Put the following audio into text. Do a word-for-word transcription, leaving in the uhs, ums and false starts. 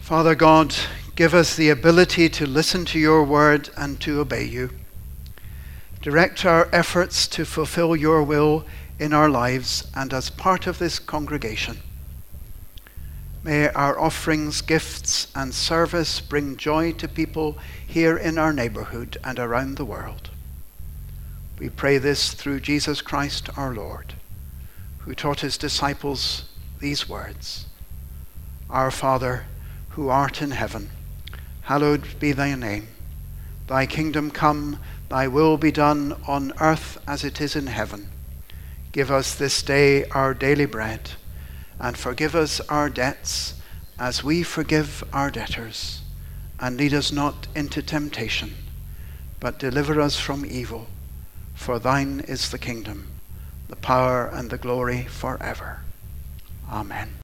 Father God, give us the ability to listen to your word and to obey you. Direct our efforts to fulfill your will in our lives and as part of this congregation. May our offerings, gifts, and service bring joy to people here in our neighborhood and around the world. We pray this through Jesus Christ our Lord, who taught his disciples these words: Our Father, who art in heaven, hallowed be thy name. Thy kingdom come, thy will be done on earth as it is in heaven. Give us this day our daily bread, and forgive us our debts as we forgive our debtors. And lead us not into temptation, but deliver us from evil. For thine is the kingdom, the power, and the glory forever. Amen.